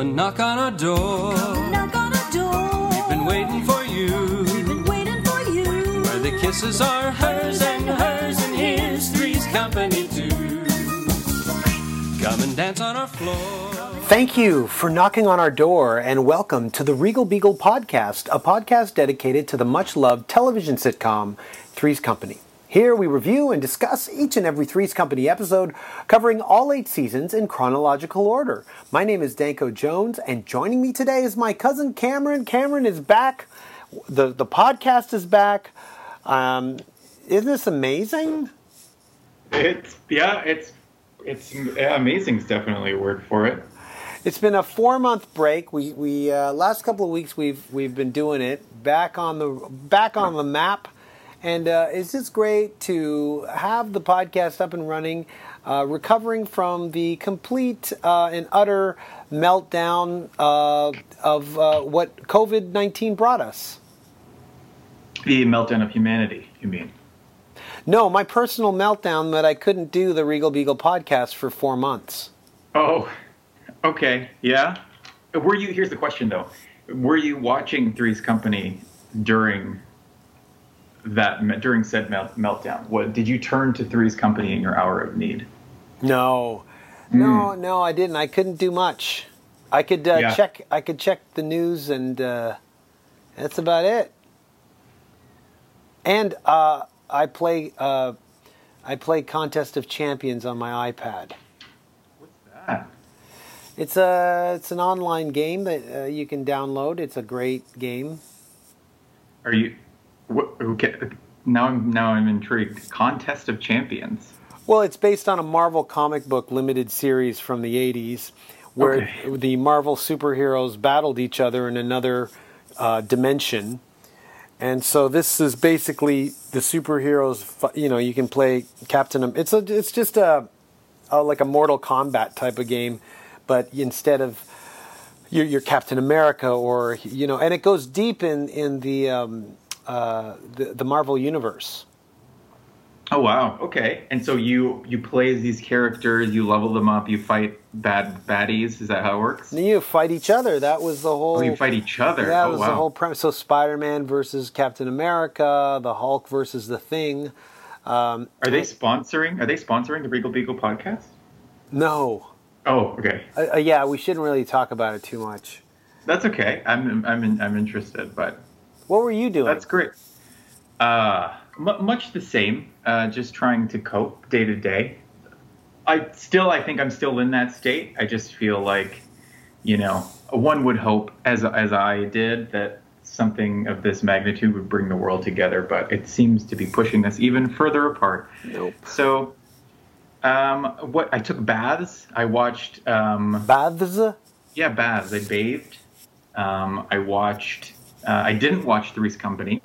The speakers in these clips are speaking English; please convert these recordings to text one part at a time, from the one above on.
and knock on our door. Come knock on our door. We've been waiting for you. We've been waiting for you. Where the kisses are hers, and here's Three's Company too. Come and dance on our floor. Thank you for knocking on our door, and welcome to the Regal Beagle Podcast, a podcast dedicated to the much-loved television sitcom Three's Company. Here we review and discuss each and every Three's Company episode, covering all 8 seasons in chronological order. My name is Danko Jones, and joining me today is my cousin Cameron. Cameron is back. The podcast is back. Isn't this amazing? It's amazing is definitely a word for it. It's been a 4-month break. We last couple of weeks we've been doing it back on the map, and it's just great to have the podcast up and running, recovering from the complete and utter meltdown of what COVID-19 brought us. The meltdown of humanity, you mean? No, my personal meltdown that I couldn't do the Regal Beagle podcast for 4 months. Oh, okay, yeah. Here's the question though. Were you watching Three's Company during said meltdown? Did you turn to Three's Company in your hour of need? No, I didn't. I couldn't do much. I could check the news, and that's about it. And I play Contest of Champions on my iPad. What's that? It's an online game that you can download. It's a great game. Are you? Okay. Now I'm intrigued. Contest of Champions. Well, it's based on a Marvel comic book limited series from the 80s, where the Marvel superheroes battled each other in another dimension. And so this is basically the superheroes. You can play Captain. It's just like a Mortal Kombat type of game, but instead of you're Captain America, or and it goes deep in the Marvel universe. Oh wow! Okay, and so you play as these characters, you level them up, you fight baddies. Is that how it works? You fight each other. That was the whole. Oh, you fight each other. That was the whole premise. So Spider-Man versus Captain America, the Hulk versus the Thing. Are they sponsoring the Regal Beagle podcast? No. Oh, okay. Yeah, we shouldn't really talk about it too much. That's okay. I'm interested, but. What were you doing? That's great. Much the same. Just trying to cope day to day. I think I'm still in that state. I just feel like, one would hope, as I did, that something of this magnitude would bring the world together, but it seems to be pushing us even further apart. Nope. So, I took baths. I watched baths. Yeah, baths. I bathed. I watched. I didn't watch Three's Company.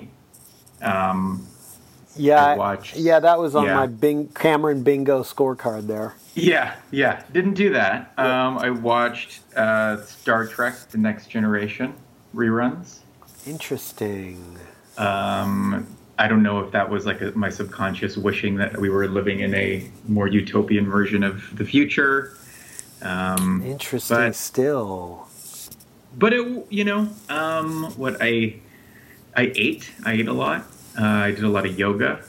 That was on my Cameron Bingo scorecard there. Yeah, didn't do that. I watched Star Trek: The Next Generation reruns. Interesting. I don't know if that was like my subconscious wishing that we were living in a more utopian version of the future. Interesting still. But what I ate a lot. I did a lot of yoga.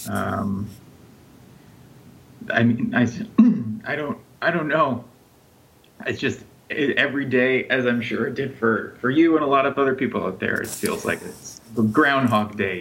I don't know. It's just every day, as I'm sure it did for you and a lot of other people out there. It feels like it's Groundhog Day,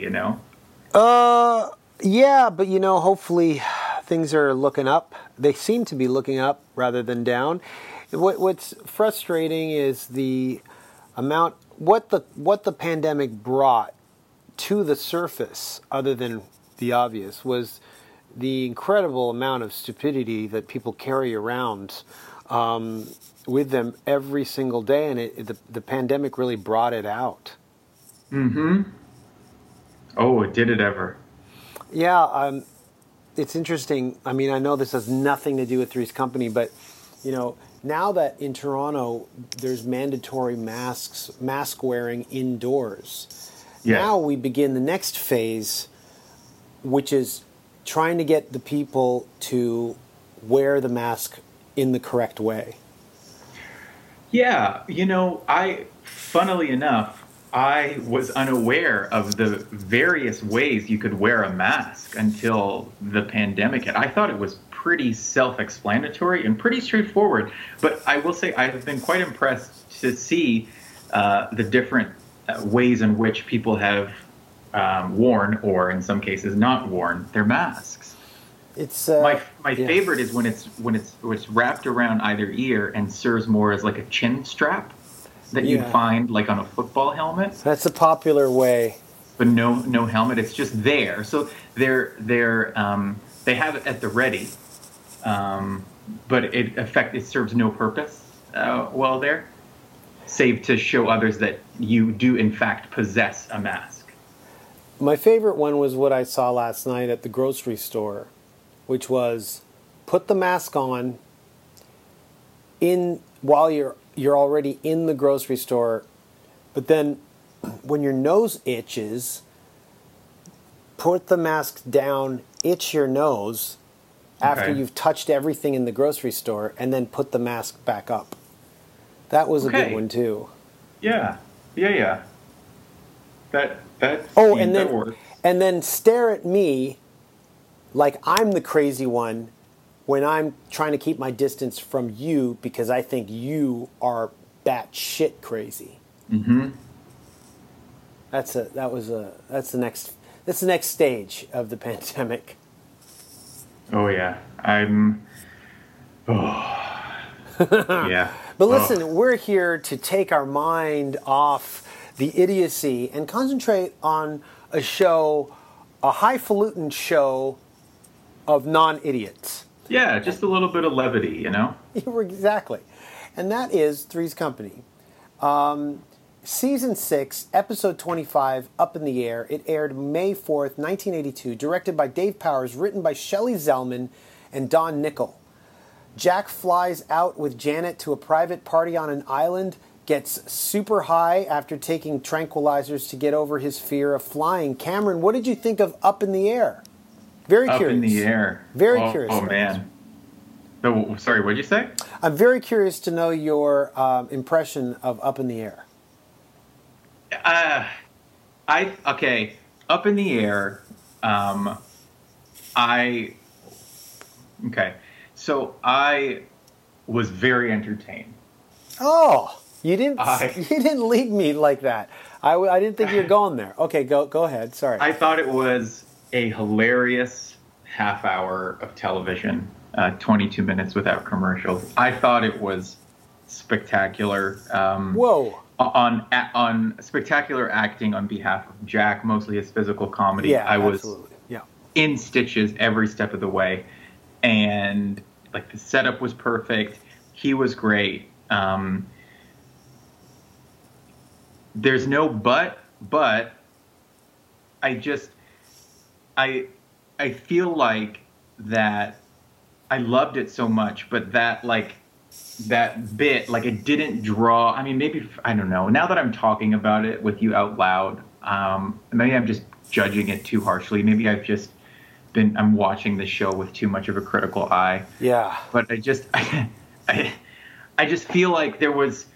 Yeah, but hopefully things are looking up. They seem to be looking up rather than down. What's frustrating is the amount what the pandemic brought to the surface, other than the obvious, was the incredible amount of stupidity that people carry around with them every single day, and the pandemic really brought it out. Mm-hmm. Oh, did it ever? Yeah, it's interesting. I mean, I know this has nothing to do with Three's Company, but now that in Toronto there's mandatory mask wearing indoors. Yes. Now we begin the next phase, which is trying to get the people to wear the mask in the correct way. Yeah, funnily enough, I was unaware of the various ways you could wear a mask until the pandemic hit. I thought it was pretty self-explanatory and pretty straightforward. But I will say I have been quite impressed to see the different ways in which people have worn, or in some cases not worn, their masks. It's My yeah. favorite is when it's wrapped around either ear and serves more as like a chin strap that you'd Yeah. find like on a football helmet, That's a popular way. but no helmet. It's just there. So they have it at the ready, but it serves no purpose well there, save to show others that you do in fact possess a mask. My favorite one was what I saw last night at the grocery store, which was put the mask on while you're already in the grocery store, but then when your nose itches, put the mask down, itch your nose after Okay. you've touched everything in the grocery store, and then put the mask back up. That was a good Okay. one too. Yeah. That Oh, seems and that then works. and then stare at me like I'm the crazy one when I'm trying to keep my distance from you because I think you are batshit crazy. Mm-hmm. That's the next stage of the pandemic. Oh yeah, yeah. But listen, we're here to take our mind off the idiocy and concentrate on a highfalutin show of non-idiots. Yeah, just a little bit of levity, Exactly. And that is Three's Company. Season 6, Episode 25, Up in the Air. It aired May 4th, 1982, directed by Dave Powers, written by Shelley Zellman and Don Nickel. Jack flies out with Janet to a private party on an island, gets super high after taking tranquilizers to get over his fear of flying. Cameron, what did you think of Up in the Air? Very Up curious. in the air. Very curious. Oh man. Oh, sorry, what'd you say? I'm very curious to know your impression of Up in the Air. Up in the air. So I was very entertained. Oh, you didn't I- you didn't lead me like that. I didn't think you were going there. Okay, go ahead. Sorry. I thought it was a hilarious half hour of television, 22 minutes without commercials. I thought it was spectacular. Whoa. On spectacular acting on behalf of Jack, mostly his physical comedy. Yeah, I was absolutely. Yeah. in stitches every step of the way, and like the setup was perfect. He was great. There's no but I feel like that I loved it so much, but that bit, like, it didn't draw. I mean, maybe, I don't know. Now that I'm talking about it with you out loud, maybe I'm just judging it too harshly. Maybe I'm watching the show with too much of a critical eye. Yeah. But I just feel like there was,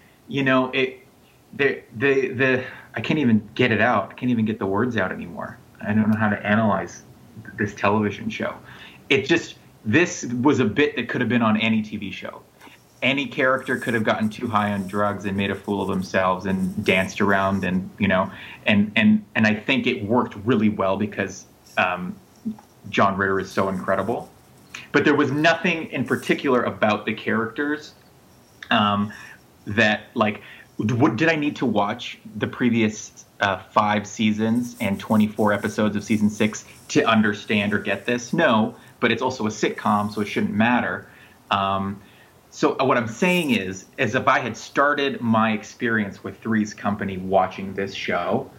I can't even get it out. I can't even get the words out anymore. I don't know how to analyze this television show. This was a bit that could have been on any TV show. Any character could have gotten too high on drugs and made a fool of themselves and danced around, and and I think it worked really well because John Ritter is so incredible. But there was nothing in particular about the characters that, like, did I need to watch the previous 5 seasons and 24 episodes of season 6 to understand or get this? No, but it's also a sitcom, so it shouldn't matter. So what I'm saying is if I had started my experience with Three's Company watching this show,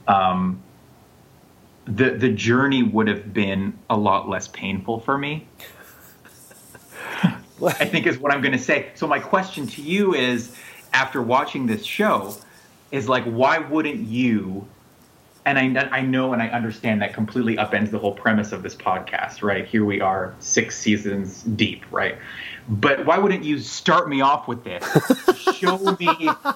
the journey would have been a lot less painful for me. I think is what I'm going to say. So my question to you is, after watching this show, is like, why wouldn't you and I know and I understand that completely upends the whole premise of this podcast, right? Here we are, 6 seasons deep, right? But why wouldn't you start me off with this? Show me.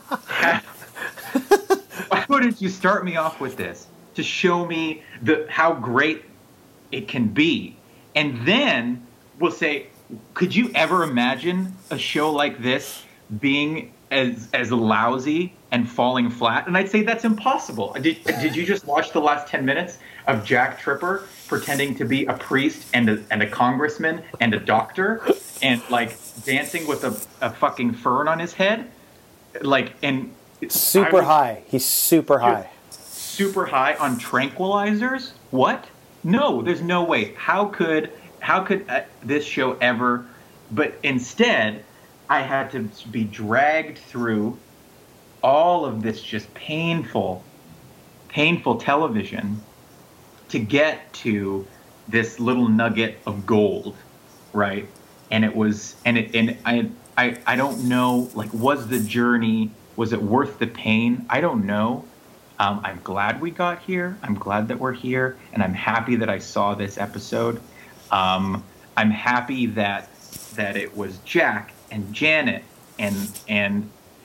Why wouldn't you start me off with this to show me how great it can be, and then we'll say, could you ever imagine a show like this being as lousy and falling flat? And I'd say that's impossible. Did you just watch the last 10 minutes of Jack Tripper pretending to be a priest and a congressman and a doctor and like dancing with a fucking fern on his head? Like, and super high. He's super high. Super high on tranquilizers? What? No, there's no way. How could this show ever? But instead, I had to be dragged through all of this just painful television to get to this little nugget of gold, right? And it was, I don't know, like, was the journey, was it worth the pain? I don't know. I'm glad we got here. I'm glad that we're here, and I'm happy that I saw this episode. I'm happy that it was Jack and Janet and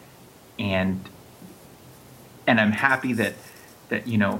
I'm happy that you know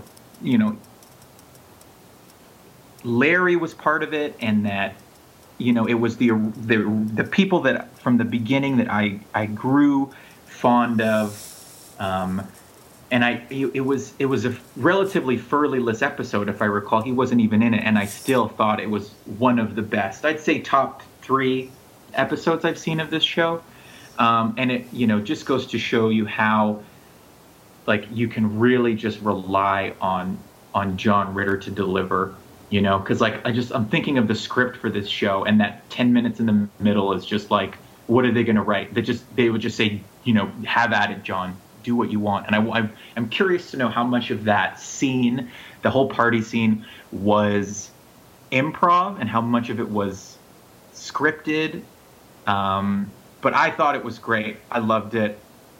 Larry was part of it, and that it was the people that from the beginning that I grew fond of. And it was a relatively Furley-less episode, if I recall. He wasn't even in it, and I still thought it was one of the best. I'd say top 3 episodes I've seen of this show. And it just goes to show you how, like, you can really just rely on John Ritter to deliver. Because like I'm thinking of the script for this show, and that 10 minutes in the middle is just like, what are they going to write? They would just say, have at it, John. Do what you want. And I'm curious to know how much of that scene, the whole party scene, was improv and how much of it was scripted. But I thought it was great. I loved it.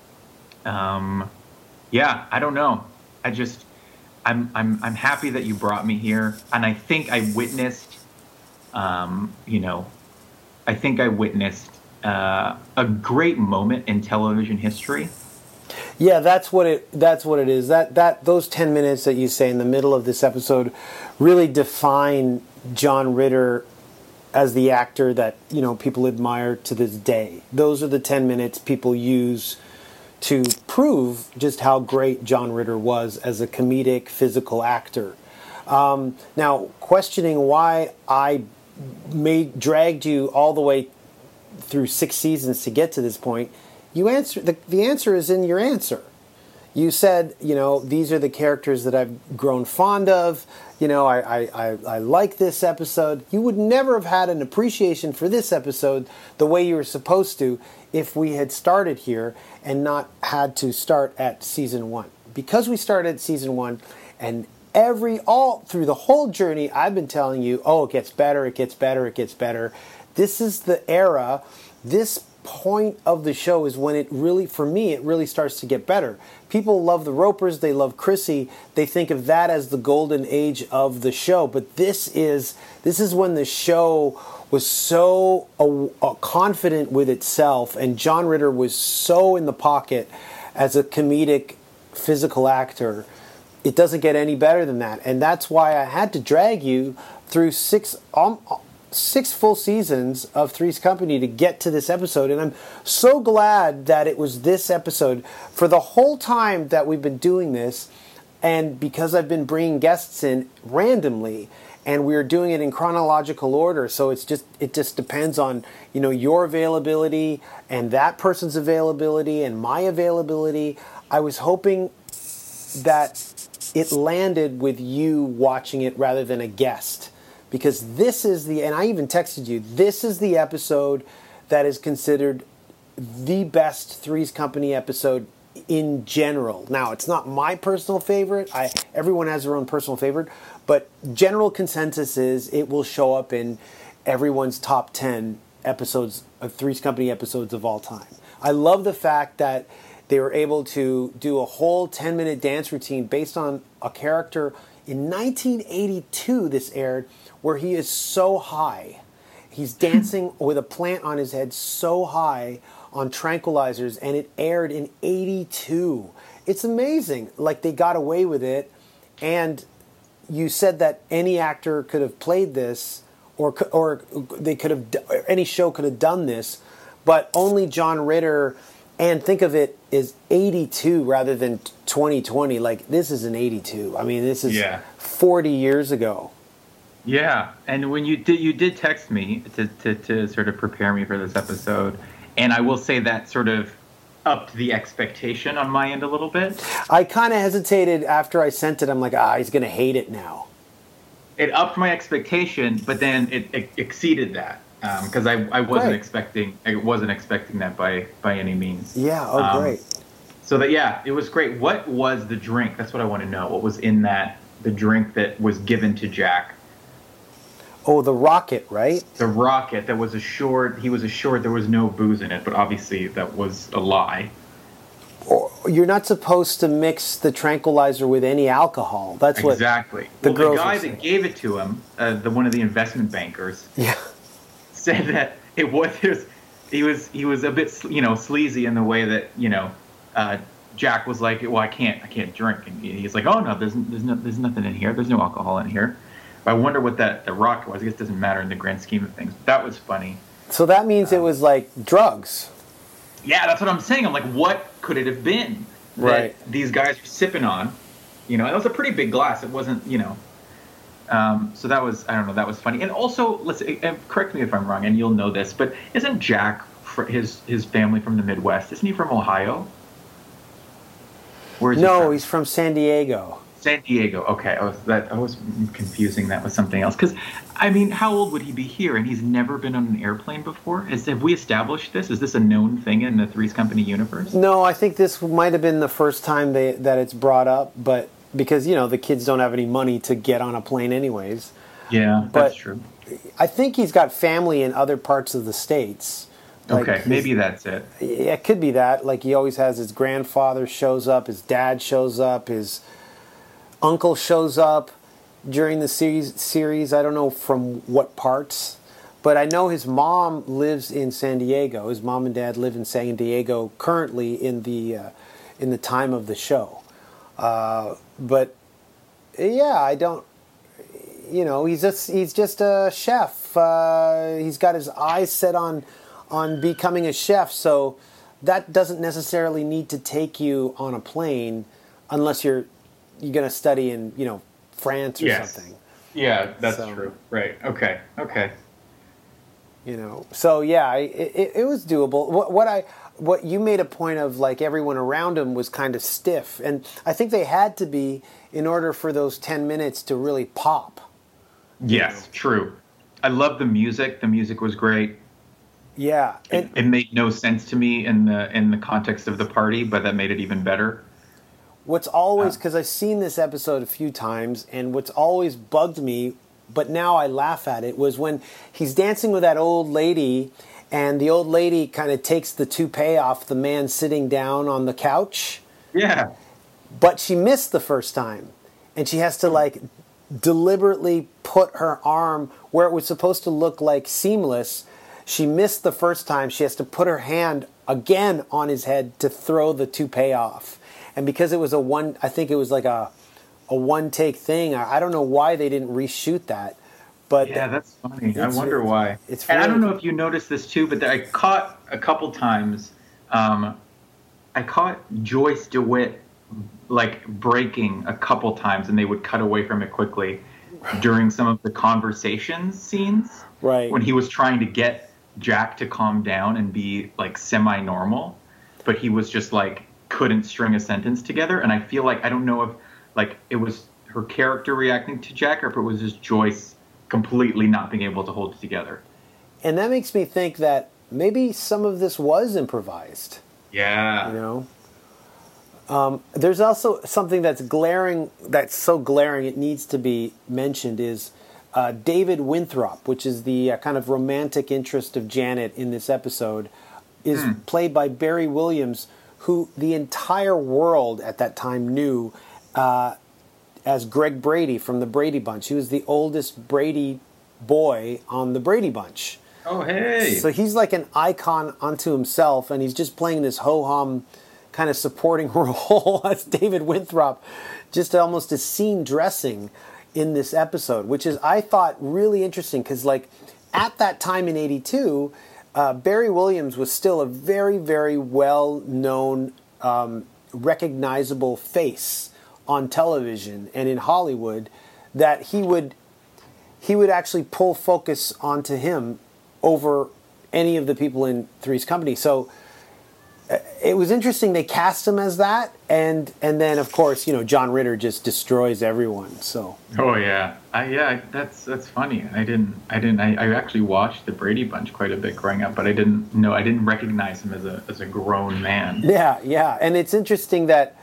Yeah, I don't know. I'm happy that you brought me here, and I think I witnessed, a great moment in television history. Yeah, that's what it is. That those 10 minutes that you say in the middle of this episode really define John Ritter as the actor that people admire to this day. Those are the 10 minutes people use to prove just how great John Ritter was as a comedic physical actor. Now, questioning why I dragged you all the way through 6 seasons to get to this point. You answer the answer is in your answer. You said, these are the characters that I've grown fond of. I like this episode. You would never have had an appreciation for this episode the way you were supposed to if we had started here and not had to start at season 1. Because we started at season 1, and all through the whole journey, I've been telling you, it gets better, it gets better, it gets better. This is the era. This point of the show is when it really starts to get better. People love the Ropers, they love Chrissy, they think of that as the golden age of the show, but this is when the show was so confident with itself, and John Ritter was so in the pocket as a comedic physical actor. It doesn't get any better than that, and that's why I had to drag you through 6 full seasons of Three's Company to get to this episode, and I'm so glad that it was this episode. For the whole time that we've been doing this, and because I've been bringing guests in randomly, and we're doing it in chronological order, so it just depends on your availability and that person's availability and my availability. I was hoping that it landed with you watching it rather than a guest. Because this is and I even texted you, this is the episode that is considered the best Three's Company episode in general. Now, it's not my personal favorite. Everyone has their own personal favorite. But general consensus is it will show up in everyone's top 10 episodes of Three's Company episodes of all time. I love the fact that they were able to do a whole 10-minute dance routine based on a character in 1982. This aired where he is so high. He's dancing with a plant on his head so high on tranquilizers, and it aired in 82. It's amazing. Like, they got away with it, and you said that any actor could have played this, or they could have, any show could have done this, but only John Ritter, and think of it as 82 rather than 2020. Like, this is an 82. I mean, this is 40 years ago. Yeah, and when you did text me to sort of prepare me for this episode, and I will say that sort of upped the expectation on my end a little bit. I kind of hesitated after I sent it. I'm like, he's going to hate it now. It upped my expectation, but then it exceeded that because I wasn't expecting that by any means. Yeah. Great. So that it was great. What was the drink? That's what I want to know. What was in the drink that was given to Jack? Oh, the rocket, right? The rocket that was assured, he was assured there was no booze in it, but obviously that was a lie. You're not supposed to mix the tranquilizer with any alcohol. That's what exactly. The guy that gave it to him, one of the investment bankers, said that it was he was a bit sleazy in the way that Jack was like, well, I can't drink, and he's like, oh no, there's nothing in here, there's no alcohol in here. I wonder what the rocket was. I guess it doesn't matter in the grand scheme of things. But that was funny. So that means it was like drugs. Yeah, that's what I'm saying. I'm like, what could it have been that these guys were sipping on? It was a pretty big glass. It wasn't, so that was, I don't know, that was funny. And also, correct me if I'm wrong, and you'll know this, but isn't Jack, his family from the Midwest, isn't he from Ohio? No, he's from San Diego. San Diego. Okay, I was confusing that with something else. Because, I mean, how old would he be here? And he's never been on an airplane before? Have we established this? Is this a known thing in the Three's Company universe? No, I think this might have been the first time that it's brought up, but because, the kids don't have any money to get on a plane anyways. Yeah, that's true. I think he's got family in other parts of the States. Okay, maybe that's it. Yeah, it could be that. Like, he always has his grandfather shows up, his dad shows up, his uncle shows up during the series. I don't know from what parts, but I know his mom lives in San Diego. His mom and dad live in San Diego currently in the time of the show. But yeah, I don't. He's just a chef. He's got his eyes set on becoming a chef. So that doesn't necessarily need to take you on a plane unless you're going to study in, France or something. Yeah, that's true. Right. Okay. So yeah, it was doable. What you made a point of, like, everyone around him was kind of stiff, and I think they had to be in order for those 10 minutes to really pop. Yes, true. I love the music. The music was great. Yeah, it made no sense to me in the context of the party, but that made it even better. What's always, because I've seen this episode a few times, and what's always bugged me, but now I laugh at it, was when he's dancing with that old lady, and the old lady kind of takes the toupee off the man sitting down on the couch. Yeah. But she missed the first time, and she has to, like, deliberately put her arm where it was supposed to look like seamless. She missed the first time. She has to put her hand again on his head to throw the toupee off. And because it was I think it was like a one-take thing. I don't know why they didn't reshoot that. But yeah, that's funny. I wonder why. It's and I don't know if you noticed this too, but I caught a couple times. I caught Joyce DeWitt like breaking a couple times, and they would cut away from it quickly during some of the conversations scenes. Right. When he was trying to get Jack to calm down and be like semi-normal, but he was just like couldn't string a sentence together. And I feel like, I don't know if like it was her character reacting to Jack or if it was just Joyce completely not being able to hold it together. And that makes me think that maybe some of this was improvised. Yeah. There's also something that's so glaring it needs to be mentioned is David Winthrop, which is the kind of romantic interest of Janet in this episode, is played by Barry Williams, who the entire world at that time knew as Greg Brady from the Brady Bunch. He was the oldest Brady boy on the Brady Bunch. Oh, hey. So he's like an icon unto himself, and he's just playing this ho-hum kind of supporting role as David Winthrop, just almost a scene dressing in this episode, which is, I thought, really interesting because, like, at that time in '82, Barry Williams was still a very, very well-known, recognizable face on television and in Hollywood, that he would actually pull focus onto him over any of the people in Three's Company. So it was interesting they cast him as that, and then of course, you know, John Ritter just destroys everyone. So oh yeah, that's funny. I actually watched the Brady Bunch quite a bit growing up, but I didn't recognize him as a grown man. Yeah, and it's interesting that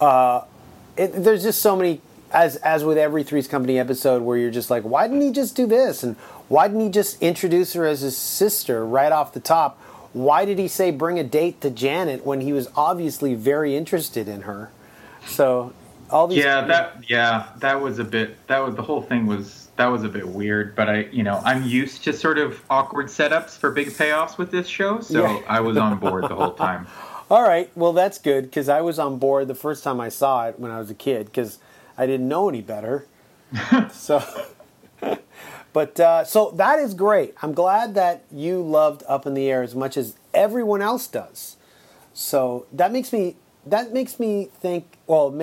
there's just so many, as with every Three's Company episode, where you're just like, why didn't he just do this, and why didn't he just introduce her as his sister right off the top? Why did he say bring a date to Janet when he was obviously very interested in her? So all these that was the whole thing was a bit weird. But I'm used to sort of awkward setups for big payoffs with this show, so yeah. I was on board the whole time. All right, well that's good because I was on board the first time I saw it when I was a kid because I didn't know any better. So. But so that is great. I'm glad that you loved Up in the Air as much as everyone else does. So that makes me think. Well,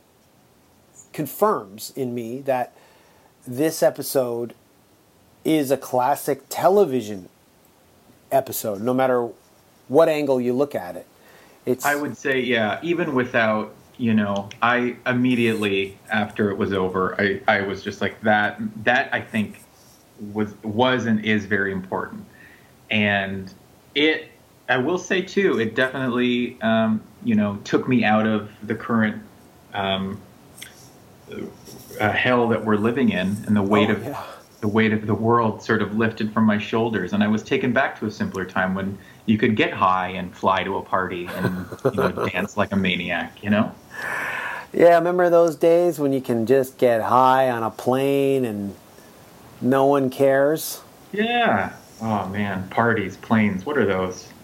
confirms in me that this episode is a classic television episode, no matter what angle you look at it. I would say, yeah, even without. I immediately after it was over, I was just like that I think was and is very important. And I will say too, it definitely, took me out of the current hell that we're living in, and the weight of the world sort of lifted from my shoulders, and I was taken back to a simpler time when you could get high and fly to a party and dance like a maniac. Yeah, remember those days when you can just get high on a plane and no one cares? Yeah. Oh man, parties, planes. What are those?